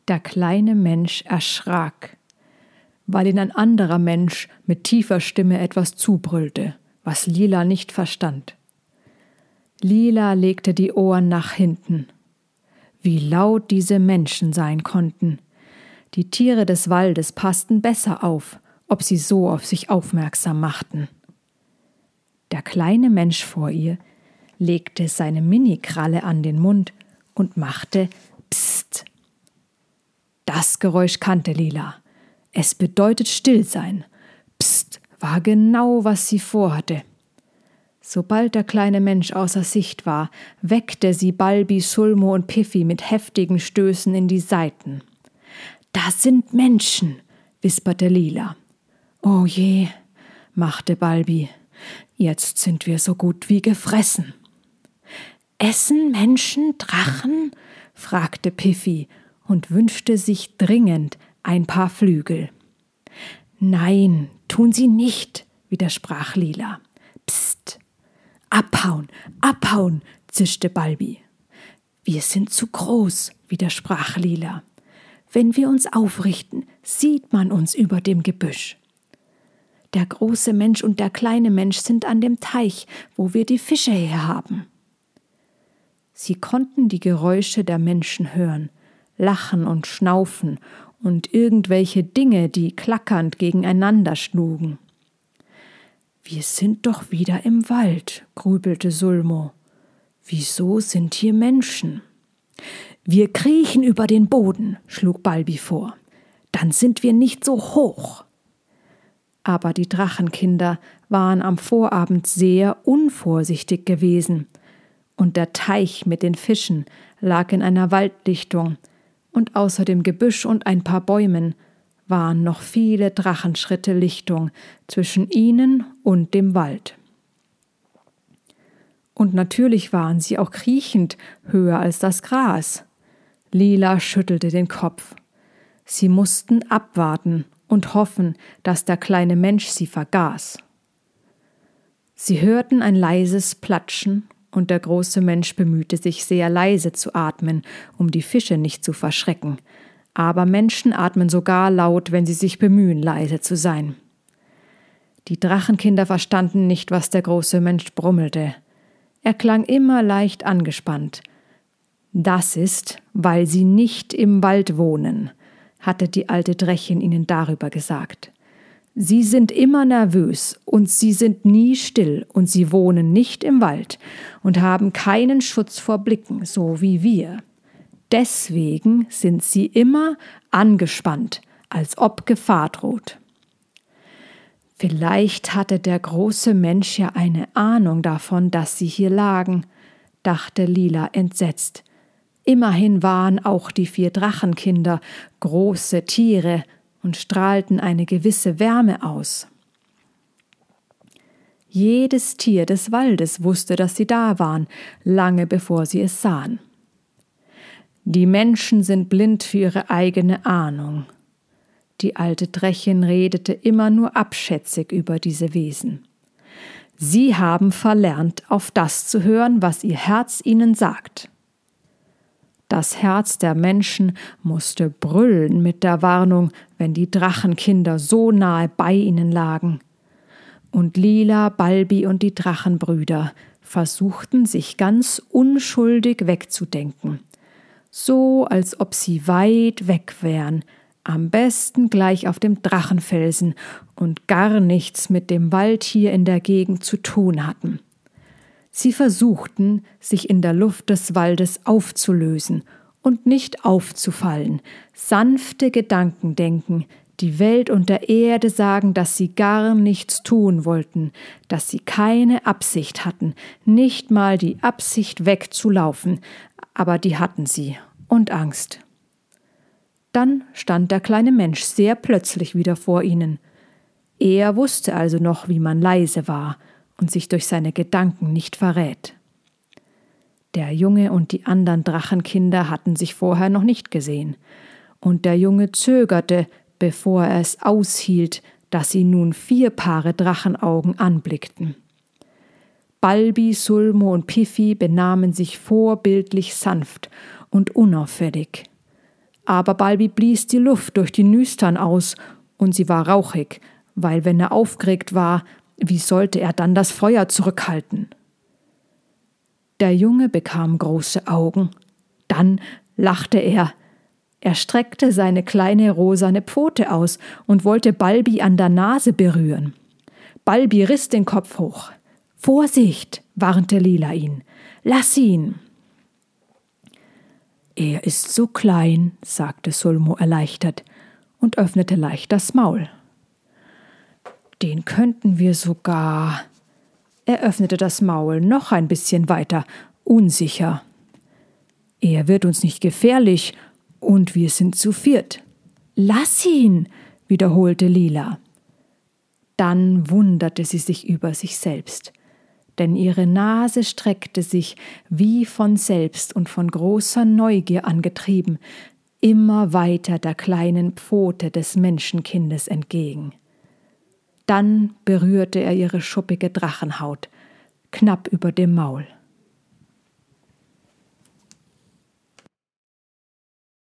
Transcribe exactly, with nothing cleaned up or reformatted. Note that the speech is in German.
Der kleine Mensch erschrak, weil ihn ein anderer Mensch mit tiefer Stimme etwas zubrüllte, was Lila nicht verstand. Lila legte die Ohren nach hinten. Wie laut diese Menschen sein konnten. Die Tiere des Waldes passten besser auf, ob sie so auf sich aufmerksam machten. Der kleine Mensch vor ihr legte seine Minikralle an den Mund und machte Psst. Das Geräusch kannte Lila. Es bedeutet Stillsein. Psst war genau, was sie vorhatte. Sobald der kleine Mensch außer Sicht war, weckte sie Balbi, Sulmo und Piffy mit heftigen Stößen in die Seiten. »Da sind Menschen«, wisperte Lila. »Oh je«, machte Balbi, »jetzt sind wir so gut wie gefressen.« »Essen Menschen Drachen?« fragte Piffy und wünschte sich dringend ein paar Flügel. »Nein, tun sie nicht«, widersprach Lila. »Psst, abhauen, abhauen«, zischte Balbi. »Wir sind zu groß«, widersprach Lila. »Wenn wir uns aufrichten, sieht man uns über dem Gebüsch.« »Der große Mensch und der kleine Mensch sind an dem Teich, wo wir die Fische herhaben.« Sie konnten die Geräusche der Menschen hören, Lachen und Schnaufen und irgendwelche Dinge, die klackernd gegeneinander schlugen. »Wir sind doch wieder im Wald«, grübelte Sulmo. »Wieso sind hier Menschen?« »Wir kriechen über den Boden«, schlug Balbi vor. »Dann sind wir nicht so hoch.« Aber die Drachenkinder waren am Vorabend sehr unvorsichtig gewesen, und der Teich mit den Fischen lag in einer Waldlichtung, und außer dem Gebüsch und ein paar Bäumen waren noch viele Drachenschritte Lichtung zwischen ihnen und dem Wald. Und natürlich waren sie auch kriechend höher als das Gras. Lila schüttelte den Kopf. Sie mussten abwarten und hoffen, dass der kleine Mensch sie vergaß. Sie hörten ein leises Platschen, und der große Mensch bemühte sich sehr leise zu atmen, um die Fische nicht zu verschrecken. Aber Menschen atmen sogar laut, wenn sie sich bemühen, leise zu sein. Die Drachenkinder verstanden nicht, was der große Mensch brummelte. Er klang immer leicht angespannt. »Das ist, weil sie nicht im Wald wohnen«, hatte die alte Drechin ihnen darüber gesagt. »Sie sind immer nervös und sie sind nie still und sie wohnen nicht im Wald und haben keinen Schutz vor Blicken, so wie wir. Deswegen sind sie immer angespannt, als ob Gefahr droht.« Vielleicht hatte der große Mensch ja eine Ahnung davon, dass sie hier lagen, dachte Lila entsetzt. Immerhin waren auch die vier Drachenkinder große Tiere und strahlten eine gewisse Wärme aus. Jedes Tier des Waldes wusste, dass sie da waren, lange bevor sie es sahen. Die Menschen sind blind für ihre eigene Ahnung. Die alte Drechin redete immer nur abschätzig über diese Wesen. Sie haben verlernt, auf das zu hören, was ihr Herz ihnen sagt. Das Herz der Menschen musste brüllen mit der Warnung, wenn die Drachenkinder so nahe bei ihnen lagen. Und Lila, Balbi und die Drachenbrüder versuchten, sich ganz unschuldig wegzudenken, so als ob sie weit weg wären, am besten gleich auf dem Drachenfelsen und gar nichts mit dem Wald hier in der Gegend zu tun hatten. Sie versuchten, sich in der Luft des Waldes aufzulösen und nicht aufzufallen, sanfte Gedanken denken, die Welt und der Erde sagen, dass sie gar nichts tun wollten, dass sie keine Absicht hatten, nicht mal die Absicht wegzulaufen, aber die hatten sie und Angst. Dann stand der kleine Mensch sehr plötzlich wieder vor ihnen. Er wusste also noch, wie man leise war und sich durch seine Gedanken nicht verrät. Der Junge und die anderen Drachenkinder hatten sich vorher noch nicht gesehen, und der Junge zögerte, bevor er es aushielt, dass sie nun vier Paare Drachenaugen anblickten. Balbi, Sulmo und Piffy benahmen sich vorbildlich sanft und unauffällig. Aber Balbi blies die Luft durch die Nüstern aus, und sie war rauchig, weil wenn er aufgeregt war, wie sollte er dann das Feuer zurückhalten? Der Junge bekam große Augen. Dann lachte er. Er streckte seine kleine rosane Pfote aus und wollte Balbi an der Nase berühren. Balbi riss den Kopf hoch. »Vorsicht«, warnte Lila ihn. »Lass ihn!« »Er ist so klein«, sagte Sulmo erleichtert und öffnete leicht das Maul. »Den könnten wir sogar...« Er öffnete das Maul noch ein bisschen weiter, unsicher. »Er wird uns nicht gefährlich, und wir sind zu viert.« »Lass ihn«, wiederholte Lila. Dann wunderte sie sich über sich selbst, denn ihre Nase streckte sich, wie von selbst und von großer Neugier angetrieben, immer weiter der kleinen Pfote des Menschenkindes entgegen. Dann berührte er ihre schuppige Drachenhaut, knapp über dem Maul.